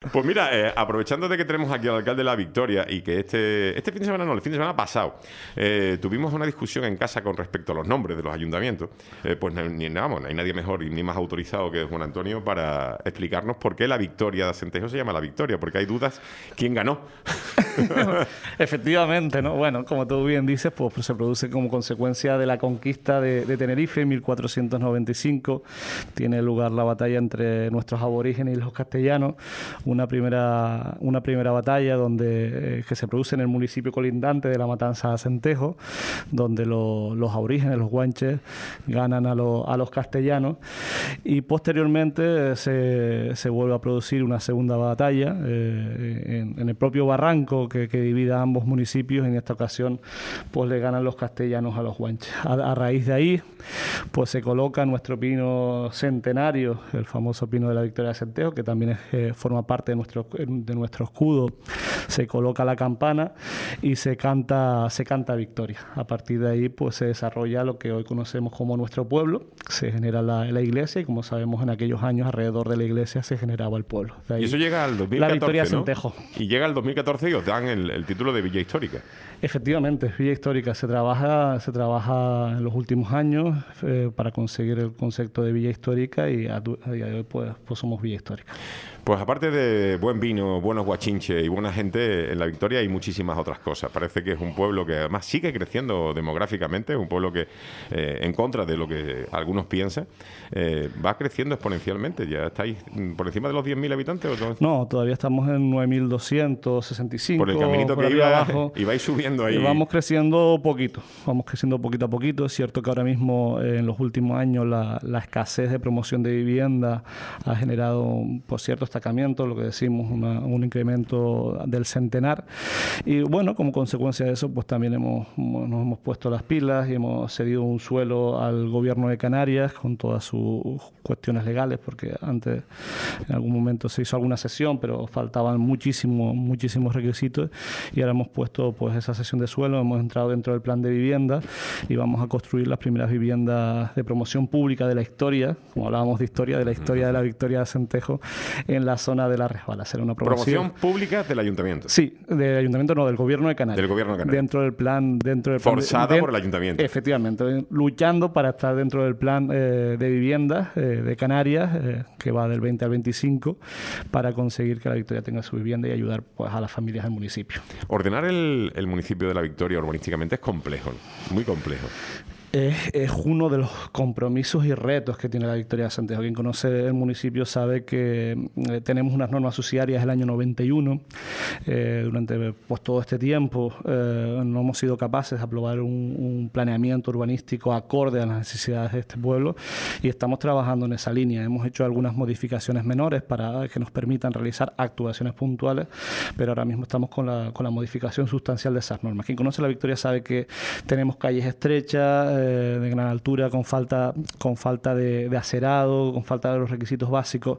Pues mira, aprovechando de que tenemos aquí al alcalde de La Victoria y que este fin de semana, no, el fin de semana pasado, tuvimos una discusión en casa con respecto a los nombres de los ayuntamientos, pues no hay nadie mejor y ni más autorizado que Juan Antonio para explicarnos por qué La Victoria de Acentejo se llama La Victoria, porque hay dudas quién ganó. Efectivamente, ¿no? Bueno, como tú bien dices, pues se produce como consecuencia de la conquista de Tenerife en 1495. Tiene lugar la batalla entre nuestros aborígenes y los castellanos, una primera batalla que se produce en el municipio colindante de La Matanza de Acentejo, donde los aborígenes, los guanches, ganan a los castellanos, y posteriormente se vuelve a producir una segunda batalla en el propio barranco que divide a ambos municipios. En esta ocasión pues le ganan los castellanos a los guanches. A raíz de ahí pues se coloca nuestro pino centenario, el famoso pino de la Victoria de Acentejo, que también forma parte de nuestro escudo. Se coloca la campana y se canta victoria. A partir de ahí pues se desarrolla lo que hoy conocemos como nuestro pueblo. Se genera la iglesia y, como sabemos, en aquellos años alrededor de la iglesia se generaba el pueblo. De ahí, y eso llega al 2014, la Victoria de ¿no? Acentejo. Y llega al 2014 y os dan el título de Villa Histórica. Efectivamente, Villa Histórica. Se trabaja en los últimos años para conseguir el concepto de Villa Histórica, y a día de hoy pues somos Villa Histórica. Pues aparte de buen vino, buenos guachinches y buena gente, en La Victoria hay muchísimas otras cosas. Parece que es un pueblo que además sigue creciendo demográficamente, un pueblo que, en contra de lo que algunos piensan, va creciendo exponencialmente. ¿Ya estáis por encima de los 10.000 habitantes? ¿O no, todavía estamos en 9.265. Por el caminito que ibais subiendo ahí. Vamos creciendo poquito a poquito. Es cierto que ahora mismo, en los últimos años, la escasez de promoción de vivienda ha generado, por cierto, destacamiento, lo que decimos, un incremento del centenar. Y bueno, como consecuencia de eso, pues también nos hemos puesto las pilas y hemos cedido un suelo al gobierno de Canarias con todas sus cuestiones legales, porque antes en algún momento se hizo alguna cesión, pero faltaban muchísimos requisitos, y ahora hemos puesto pues esa cesión de suelo, hemos entrado dentro del plan de vivienda y vamos a construir las primeras viviendas de promoción pública de la historia, como hablábamos de historia, de la Victoria de Acentejo, en la zona de la Resbala. Será una promoción pública del ayuntamiento. Sí, del ayuntamiento, no, del gobierno de Canarias. Del gobierno de Canarias. Dentro del plan forzada por el ayuntamiento. Efectivamente, luchando para estar dentro del plan de viviendas de Canarias, que va del 20 al 25, para conseguir que La Victoria tenga su vivienda y ayudar pues a las familias del municipio. Ordenar el municipio de La Victoria urbanísticamente es complejo, muy complejo. Es uno de los compromisos y retos que tiene La Victoria de Acentejo. Quien conoce el municipio sabe que tenemos unas normas subsidiarias del año 91. Durante pues todo este tiempo no hemos sido capaces de aprobar un planeamiento urbanístico acorde a las necesidades de este pueblo, y estamos trabajando en esa línea. Hemos hecho algunas modificaciones menores para que nos permitan realizar actuaciones puntuales, pero ahora mismo estamos con la modificación sustancial de esas normas. Quien conoce La Victoria sabe que tenemos calles estrechas, de gran altura, con falta de acerado, con falta de los requisitos básicos.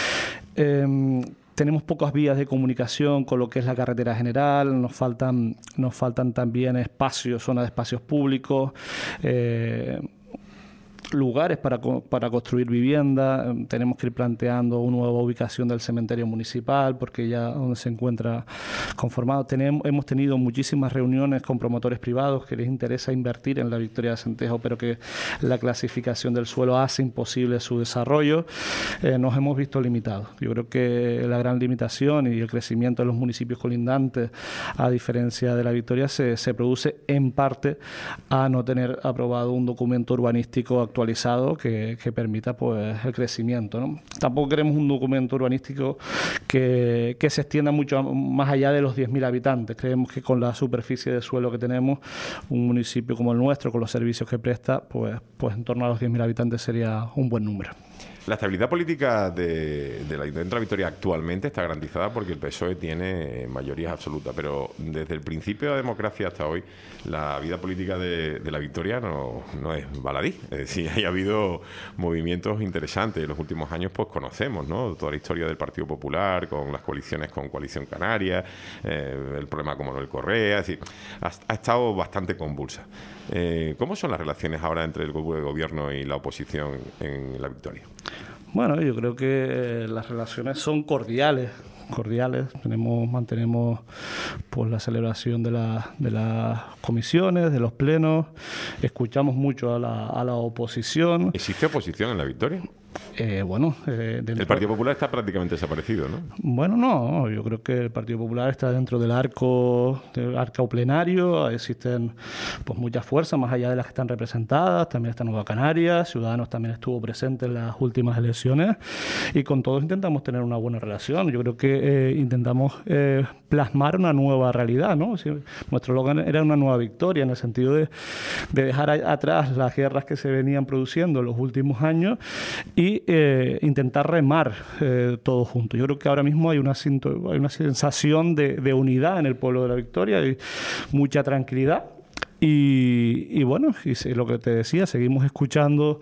Tenemos pocas vías de comunicación con lo que es la carretera general, nos faltan también zonas de espacios públicos, lugares para construir vivienda. Tenemos que ir planteando una nueva ubicación del cementerio municipal, porque ya donde se encuentra conformado. Hemos tenido muchísimas reuniones con promotores privados que les interesa invertir en La Victoria de Acentejo, pero que la clasificación del suelo hace imposible su desarrollo. Nos hemos visto limitados. Yo creo que la gran limitación y el crecimiento de los municipios colindantes, a diferencia de La Victoria, se produce en parte a no tener aprobado un documento urbanístico actualizado que permita pues el crecimiento, ¿no? Tampoco queremos un documento urbanístico que se extienda mucho más allá de los 10.000 habitantes. Creemos que con la superficie de suelo que tenemos, un municipio como el nuestro, con los servicios que presta, pues en torno a los 10.000 habitantes sería un buen número. La estabilidad política de la Ayuntamiento de La Victoria actualmente está garantizada porque el PSOE tiene mayoría absoluta, pero desde el principio de la democracia hasta hoy, la vida política de La Victoria no es baladí. Es decir, ha habido movimientos interesantes. En los últimos años pues conocemos, ¿no?, toda la historia del Partido Popular, con las coaliciones con Coalición Canaria, el problema con Manuel Correa. Es decir, ha estado bastante convulsa. ¿Cómo son las relaciones ahora entre el gobierno y la oposición en La Victoria? Bueno, yo creo que las relaciones son cordiales. cordiales. Mantenemos pues la celebración de las comisiones, de los plenos. Escuchamos mucho a la oposición. ¿Existe oposición en La Victoria? El Partido Popular está prácticamente desaparecido, ¿no? Bueno, no, yo creo que el Partido Popular está dentro del arco plenario. Existen pues muchas fuerzas más allá de las que están representadas. También está Nueva Canarias, Ciudadanos también estuvo presente en las últimas elecciones, y con todos intentamos tener una buena relación. Yo creo que intentamos plasmar una nueva realidad, ¿no? Nuestro eslogan era una nueva victoria, en el sentido de dejar atrás las guerras que se venían produciendo en los últimos años y intentar remar todos juntos. Yo creo que ahora mismo hay una sensación de unidad en el pueblo de La Victoria y mucha tranquilidad. Y bueno, lo que te decía, seguimos escuchando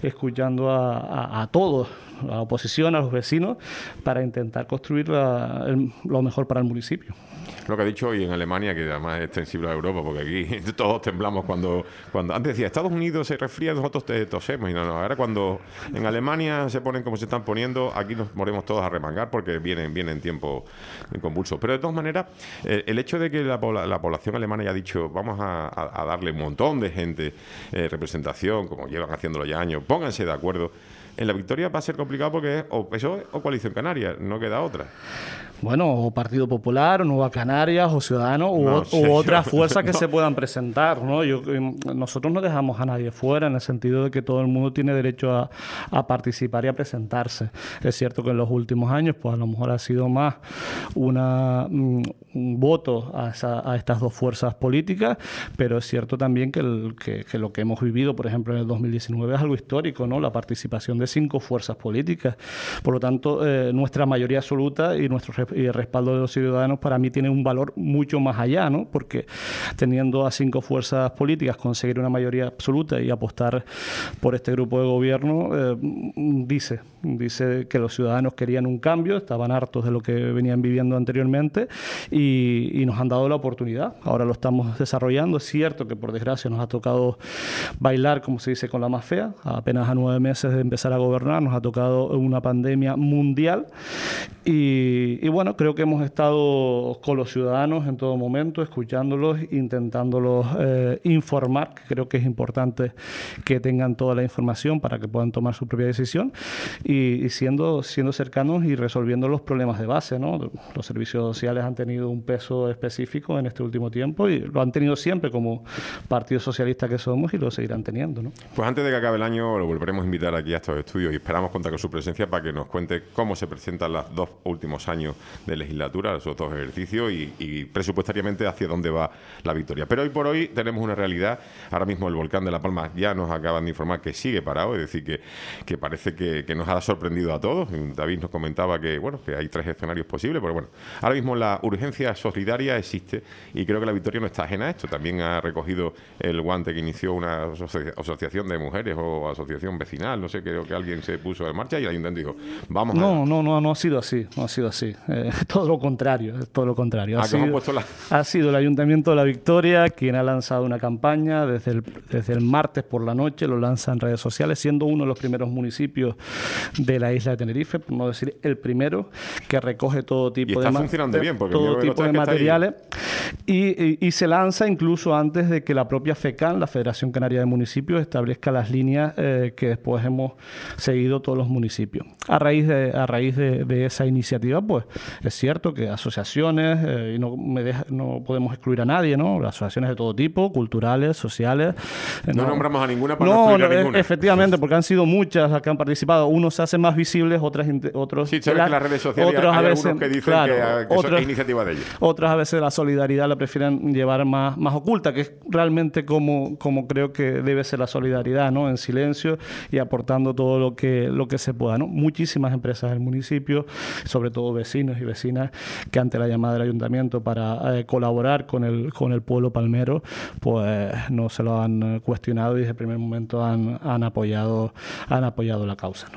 a todos, a la oposición, a los vecinos, para intentar construir lo mejor para el municipio. Lo que ha dicho hoy en Alemania, que además es extensible a Europa, porque aquí todos temblamos cuando antes decía Estados Unidos se resfría, nosotros tosemos, y no, ahora cuando en Alemania se ponen como se están poniendo, aquí nos moremos todos a remangar porque vienen tiempos convulsos. Pero de todas maneras, el hecho de que la población alemana haya dicho vamos a darle un montón de gente representación, como llevan haciéndolo ya años, pónganse de acuerdo. En La Victoria va a ser complicado porque es o PSOE o Coalición Canaria, no queda otra. Bueno, o Partido Popular, o Nueva Canarias, o Ciudadanos, u otras fuerzas que se puedan presentar, ¿no? Nosotros no dejamos a nadie fuera, en el sentido de que todo el mundo tiene derecho a participar y a presentarse. Es cierto que en los últimos años, pues a lo mejor ha sido más un voto a estas dos fuerzas políticas, pero es cierto también que lo que hemos vivido, por ejemplo, en el 2019 es algo histórico, ¿no? La participación de 5 fuerzas políticas. Por lo tanto, nuestra mayoría absoluta y el respaldo de los ciudadanos para mí tiene un valor mucho más allá, ¿no? Porque teniendo a 5 fuerzas políticas conseguir una mayoría absoluta y apostar por este grupo de gobierno, dice que los ciudadanos querían un cambio, estaban hartos de lo que venían viviendo anteriormente y nos han dado la oportunidad. Ahora lo estamos desarrollando. Es cierto que por desgracia nos ha tocado bailar, como se dice, con la más fea. Apenas a 9 meses de empezar a gobernar nos ha tocado una pandemia mundial y bueno, creo que hemos estado con los ciudadanos en todo momento, escuchándolos, intentándolos informar, que creo que es importante que tengan toda la información para que puedan tomar su propia decisión y siendo cercanos y resolviendo los problemas de base, ¿no? Los servicios sociales han tenido un peso específico en este último tiempo y lo han tenido siempre como Partido Socialista que somos y lo seguirán teniendo, ¿no? Pues antes de que acabe el año lo volveremos a invitar aquí a estos estudios y esperamos contar con su presencia para que nos cuente cómo se presentan los 2 últimos años de legislatura, los 2 ejercicios y presupuestariamente hacia dónde va La Victoria. Pero hoy por hoy tenemos una realidad. Ahora mismo el volcán de La Palma ya nos acaban de informar que sigue parado, es decir, que parece que nos ha sorprendido a todos. David nos comentaba que hay 3 escenarios posibles, pero bueno, ahora mismo la urgencia solidaria existe y creo que La Victoria no está ajena a esto. También ha recogido el guante que inició una asociación de mujeres o asociación vecinal, no sé, creo que alguien se puso en marcha y el ayuntamiento dijo, vamos No ha sido así, todo lo contrario. Ha sido el Ayuntamiento de La Victoria quien ha lanzado una campaña desde el martes por la noche, lo lanza en redes sociales, siendo uno de los primeros municipios de la isla de Tenerife, por no decir el primero, que recoge todo tipo de materiales y se lanza incluso antes de que la propia FECAN, la Federación Canaria de Municipios, establezca las líneas que después hemos seguido todos los municipios. A raíz de esa iniciativa, pues es cierto que asociaciones, y no podemos excluir a nadie, ¿no? Asociaciones de todo tipo, culturales, sociales. No nombramos a ninguna para no excluir a ninguna. Efectivamente, porque han sido muchas las que han participado. Unos se hacen más visibles, otros... Sí, sabes que en las redes sociales hay algunos que dicen que eso es iniciativa de ellos. Otras a veces la solidaridad la prefieren llevar más oculta, que es realmente como creo que debe ser la solidaridad, ¿no? En silencio y aportando todo lo que se pueda, ¿no? Muchísimas empresas del municipio, sobre todo vecinos y vecinas, que ante la llamada del ayuntamiento para colaborar con el pueblo palmero, pues no se lo han cuestionado y desde el primer momento han apoyado la causa, ¿no?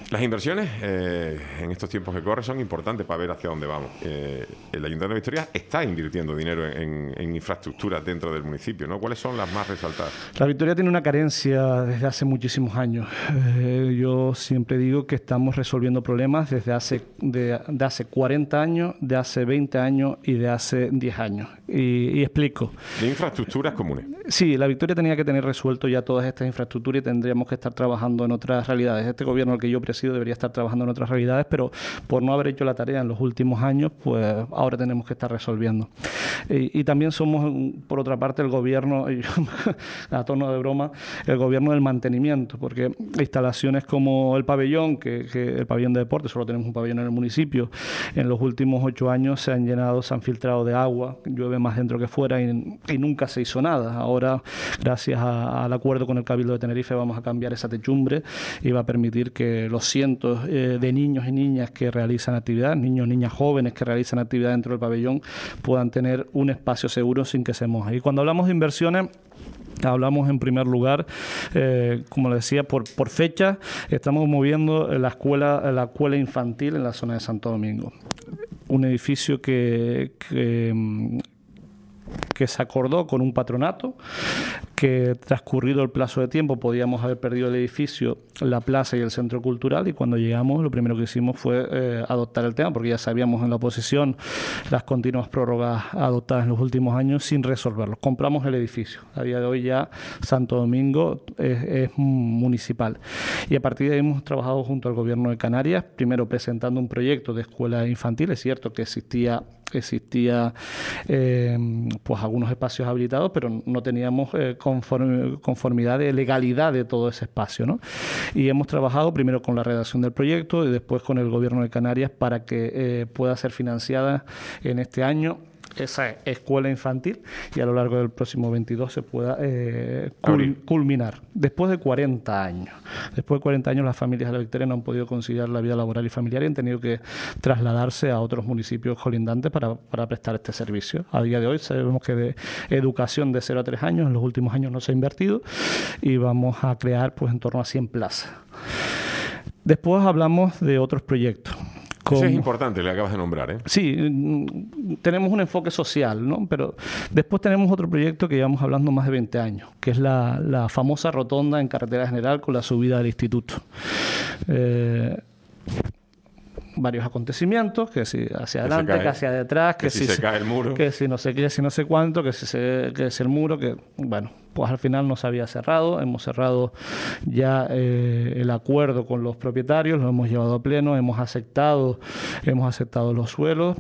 Las inversiones en estos tiempos que corren son importantes para ver hacia dónde vamos. El Ayuntamiento de Victoria está invirtiendo dinero en infraestructuras dentro del municipio, ¿no? ¿Cuáles son las más resaltadas? La Victoria tiene una carencia desde hace muchísimos años. Yo siempre digo que estamos resolviendo problemas desde hace 40 años, de hace 20 años y de hace 10 años. Y explico. De infraestructuras comunes. Sí, la Victoria tenía que tener resuelto ya todas estas infraestructuras y tendríamos que estar trabajando en otras realidades. Este gobierno al que yo presido debería estar trabajando en otras realidades, pero por no haber hecho la tarea en los últimos años, pues ahora tenemos que estar resolviendo. Y también somos, por otra parte, el gobierno, a tono de broma, el gobierno del mantenimiento, porque instalaciones como el pabellón, que el pabellón de deporte, solo tenemos un pabellón en el municipio, en los últimos 8 años se han llenado, se han filtrado de agua, llueve más dentro que fuera y nunca se hizo nada. Ahora, gracias al acuerdo con el Cabildo de Tenerife, vamos a cambiar esa techumbre y va a permitir que los cientos de niños y niñas que realizan actividad, niños y niñas jóvenes que realizan actividad dentro del pabellón, puedan tener un espacio seguro sin que se moje. Y cuando hablamos de inversiones, hablamos en primer lugar, como le decía, por fecha, estamos moviendo la escuela infantil en la zona de Santo Domingo. Un edificio que se acordó con un patronato, que transcurrido el plazo de tiempo podíamos haber perdido el edificio, la plaza y el centro cultural, y cuando llegamos lo primero que hicimos fue adoptar el tema, porque ya sabíamos en la oposición las continuas prórrogas adoptadas en los últimos años sin resolverlos. Compramos el edificio. A día de hoy ya Santo Domingo es municipal. Y a partir de ahí hemos trabajado junto al Gobierno de Canarias, primero presentando un proyecto de escuela infantil. Es cierto que existía pues algunos espacios habilitados, pero no teníamos conformidad de legalidad de todo ese espacio, ¿no? Y hemos trabajado primero con la redacción del proyecto y después con el Gobierno de Canarias para que pueda ser financiada en este año esa escuela infantil y a lo largo del próximo 22 se pueda culminar. Después de 40 años. Después de 40 años las familias de la Victoria no han podido conciliar la vida laboral y familiar y han tenido que trasladarse a otros municipios colindantes para prestar este servicio. A día de hoy sabemos que de educación de 0 a 3 años en los últimos años no se ha invertido y vamos a crear pues en torno a 100 plazas. Después hablamos de otros proyectos. Eso es importante, le acabas de nombrar, ¿eh? Sí, tenemos un enfoque social, ¿no? Pero después tenemos otro proyecto que llevamos hablando más de 20 años, que es la famosa rotonda en Carretera General con la subida del instituto. Varios acontecimientos, que si hacia adelante, que hacia detrás, que si se cae el muro, que si no sé qué, si no sé cuánto, que si el muro, que bueno, pues al final no se había cerrado. Hemos cerrado ya el acuerdo con los propietarios, lo hemos llevado a pleno, hemos aceptado los suelos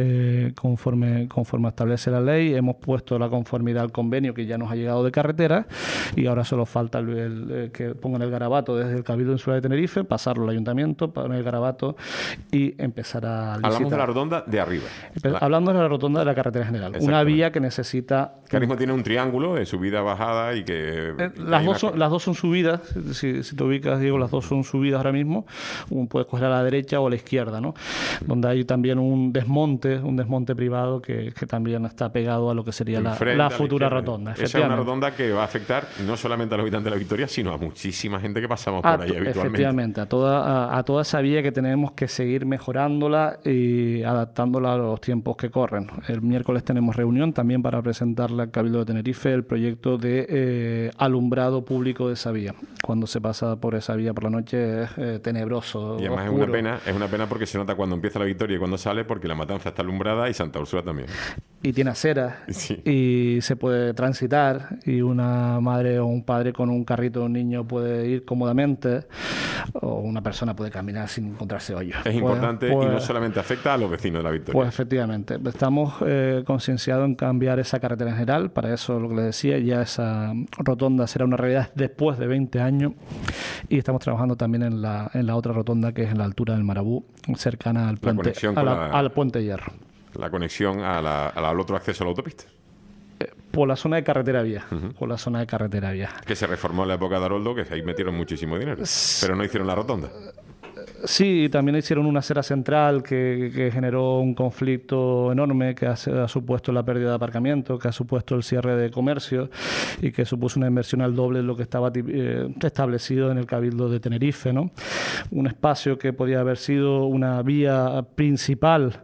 conforme establece la ley, hemos puesto la conformidad al convenio que ya nos ha llegado de carretera y ahora solo falta que pongan el garabato desde el Cabildo Insular de Tenerife, pasarlo al Ayuntamiento, poner el garabato y empezar a licitar. Hablamos de la rotonda de arriba. Hablando de la rotonda de la Carretera General, una vía que necesita... Que ahora mismo tiene un triángulo de subida-bajada y que... Las dos son subidas, si te ubicas, Diego, las dos son subidas ahora mismo. Puedes coger a la derecha o a la izquierda, ¿no? Donde hay también un desmonte privado que también está pegado a lo que sería la futura rotonda. Esa es una rotonda que va a afectar no solamente a los habitantes de la Victoria, sino a muchísima gente que pasamos por ahí habitualmente. Efectivamente, a toda esa vía que tenemos que seguir mejorándola y adaptándola a los tiempos que corren. El miércoles tenemos reunión también para presentarle al Cabildo de Tenerife el proyecto de alumbrado público de esa vía. Cuando se pasa por esa vía por la noche es tenebroso. Y además oscuro. es una pena porque se nota cuando empieza la Victoria y cuando sale, porque la Matanza está alumbrada y Santa Úrsula también. Y tiene aceras, sí. Y se puede transitar, y una madre o un padre con un carrito de un niño puede ir cómodamente, o una persona puede caminar sin encontrarse hoyos. Es importante y no solamente afecta a los vecinos de la Victoria. Pues efectivamente, estamos concienciados en cambiar esa carretera general. Para eso, lo que les decía, ya esa rotonda será una realidad después de 20 años, y estamos trabajando también en la otra rotonda, que es en la altura del Marabú, cercana al puente, al Puente Hierro. La conexión al otro acceso a la autopista. Por la zona de carretera vía. Por la zona de carretera vía. Que se reformó en la época de Haroldo, que ahí metieron muchísimo dinero. Pero no hicieron la rotonda. Sí, también hicieron una acera central que generó un conflicto enorme, que ha supuesto la pérdida de aparcamiento, que ha supuesto el cierre de comercio y que supuso una inversión al doble de lo que estaba establecido en el Cabildo de Tenerife, ¿no? Un espacio que podía haber sido una vía principal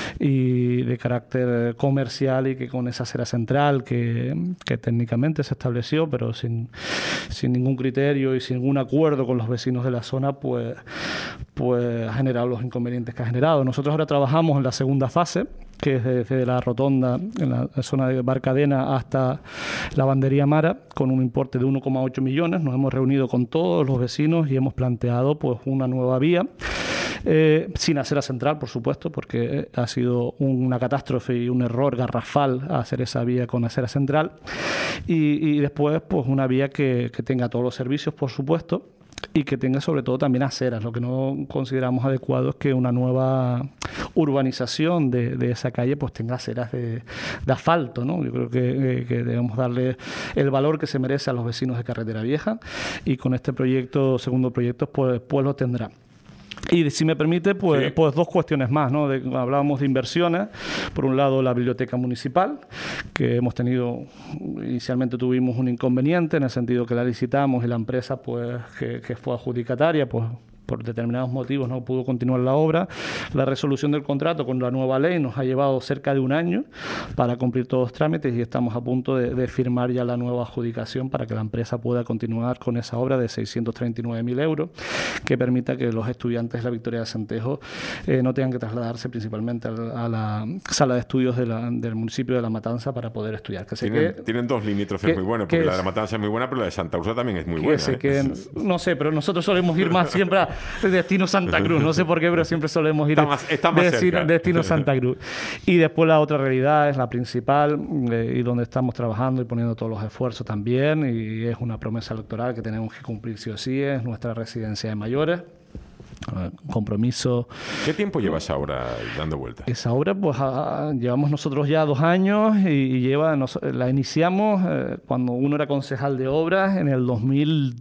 y de carácter comercial, y que con esa acera central que técnicamente se estableció, pero sin ningún criterio y sin ningún acuerdo con los vecinos de la zona, pues ha generado los inconvenientes que ha generado. Nosotros ahora trabajamos en la segunda fase, que es desde la rotonda, en la zona de Barcadena, hasta la Bandería Mara, con un importe de 1,8 millones. Nos hemos reunido con todos los vecinos y hemos planteado pues una nueva vía, sin acera central, por supuesto, porque ha sido una catástrofe y un error garrafal hacer esa vía con acera central. Y después pues una vía que tenga todos los servicios, por supuesto, y que tenga sobre todo también aceras. Lo que no consideramos adecuado es que una nueva urbanización de esa calle pues tenga aceras de asfalto, ¿no? Yo creo que debemos darle el valor que se merece a los vecinos de Carretera Vieja, y con este proyecto, segundo proyecto, pues lo tendrá. Y si me permite, pues dos cuestiones más, ¿no? Hablábamos de inversiones. Por un lado, la biblioteca municipal, que inicialmente tuvimos un inconveniente en el sentido que la licitamos y la empresa pues que fue adjudicataria, pues por determinados motivos no pudo continuar la obra. La resolución del contrato con la nueva ley nos ha llevado cerca de un año para cumplir todos los trámites, y estamos a punto de firmar ya la nueva adjudicación para que la empresa pueda continuar con esa obra de 639.000 euros, que permita que los estudiantes de la Victoria de Acentejo no tengan que trasladarse principalmente a la sala de estudios del municipio de La Matanza para poder estudiar. Tienen dos limítrofes muy buenos, porque la de La Matanza es muy buena, pero la de Santa Úrsula también es muy buena. No sé, pero nosotros solemos ir más siempre a destino Santa Cruz, no sé por qué, pero siempre solemos ir está más cerca. Destino Santa Cruz. Y después la otra realidad es la principal, y donde estamos trabajando y poniendo todos los esfuerzos también, y es una promesa electoral que tenemos que cumplir sí o sí, es nuestra residencia de mayores. Compromiso. ¿Qué tiempo lleva esa obra dando vueltas? Esa obra, pues llevamos nosotros ya 2 años, y la iniciamos cuando uno era concejal de obras en el 2009.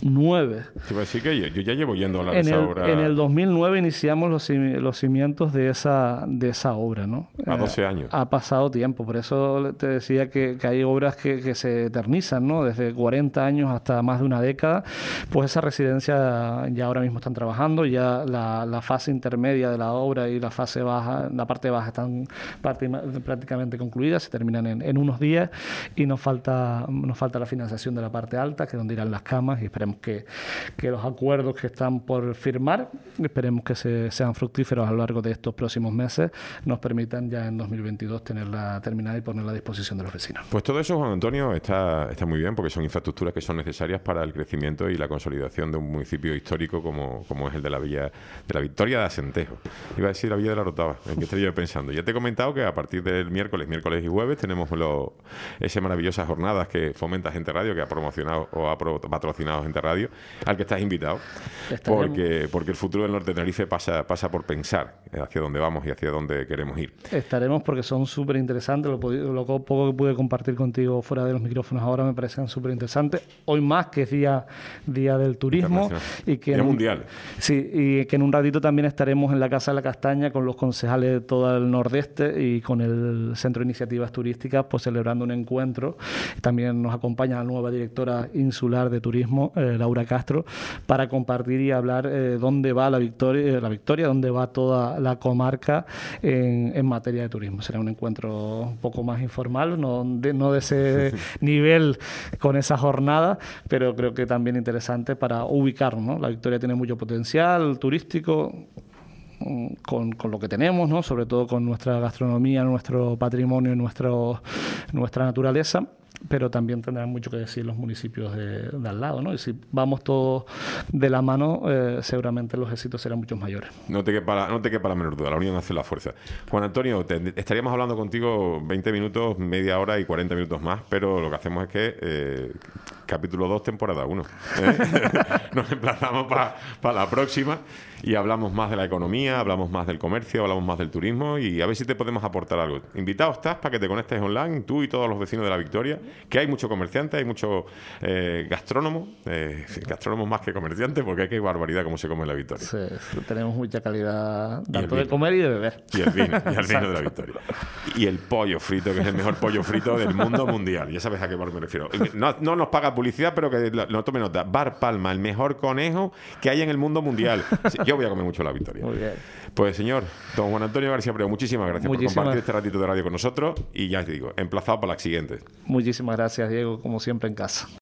Te iba a decir que yo ya llevo yendo a hablar de esa obra. En el 2009 iniciamos los cimientos de esa obra, ¿no? A 12 años. Ha pasado tiempo, por eso te decía que hay obras que se eternizan, ¿no? Desde 40 años hasta más de una década. Pues esa residencia ya ahora mismo están trabajando, ya la fase intermedia de la obra y la fase baja, la parte baja, están prácticamente concluidas, se terminan en unos días, y nos falta la financiación de la parte alta, que es donde irán las camas, y esperemos que los acuerdos que están por firmar, esperemos que sean fructíferos a lo largo de estos próximos meses, nos permitan ya en 2022 tenerla terminada y ponerla a disposición de los vecinos. Pues todo eso, Juan Antonio, está muy bien, porque son infraestructuras que son necesarias para el crecimiento y la consolidación de un municipio histórico como es el de la Victoria de Acentejo. Iba a decir la Villa de la Rotava, en qué estaría yo pensando. Ya te he comentado que a partir del miércoles y jueves tenemos esas maravillosas jornadas que fomenta Gente Radio, que ha promocionado o ha patrocinado Gente Radio, al que estás invitado, porque el futuro del norte de Tenerife pasa por pensar hacia dónde vamos y hacia dónde queremos ir. Estaremos, porque son súper interesantes. Lo poco que pude compartir contigo fuera de los micrófonos ahora me parecen súper interesantes. Hoy más, que es día del turismo, y que día mundial. Sí, y que en un ratito también estaremos en la Casa de la Castaña con los concejales de todo el nordeste y con el Centro de Iniciativas Turísticas, pues celebrando un encuentro. También nos acompaña la nueva directora insular de turismo, Laura Castro, para compartir y hablar dónde va la Victoria, dónde va toda la comarca en materia de turismo. Será un encuentro un poco más informal, no de ese nivel con esa jornada, pero creo que también interesante para ubicarnos, ¿no? La Victoria tiene mucho potencial turístico, con lo que tenemos, ¿no? Sobre todo con nuestra gastronomía, nuestro patrimonio y nuestra naturaleza, pero también tendrán mucho que decir los municipios de al lado, ¿no? Y si vamos todos de la mano, seguramente los éxitos serán muchos mayores. No te quepa la menor duda, la unión hace la fuerza. Juan Antonio, estaríamos hablando contigo 20 minutos, media hora y 40 minutos más, pero lo que hacemos es que capítulo 2, temporada 1. Nos emplazamos para la próxima. y hablamos más de la economía, hablamos más del comercio, hablamos más del turismo y a ver si te podemos aportar algo. Invitado estás para que te conectes online, tú y todos los vecinos de La Victoria, que hay muchos comerciantes, hay muchos gastrónomos, gastrónomos más que comerciantes, porque qué barbaridad cómo se come en La Victoria. Sí, tenemos mucha calidad tanto de comer y de beber. Y el vino de La Victoria. Y el pollo frito, que es el mejor pollo frito del mundo mundial. Ya sabes a qué bar me refiero. No nos paga publicidad, pero que no tome nota. Bar Palma, el mejor conejo que hay en el mundo mundial. Sí, yo voy a comer mucho La Victoria. Muy bien. Pues señor, don Juan Antonio García Preo, muchísimas gracias por compartir este ratito de radio con nosotros y ya te digo, emplazado para las siguientes. Muchísimas gracias, Diego, como siempre en casa.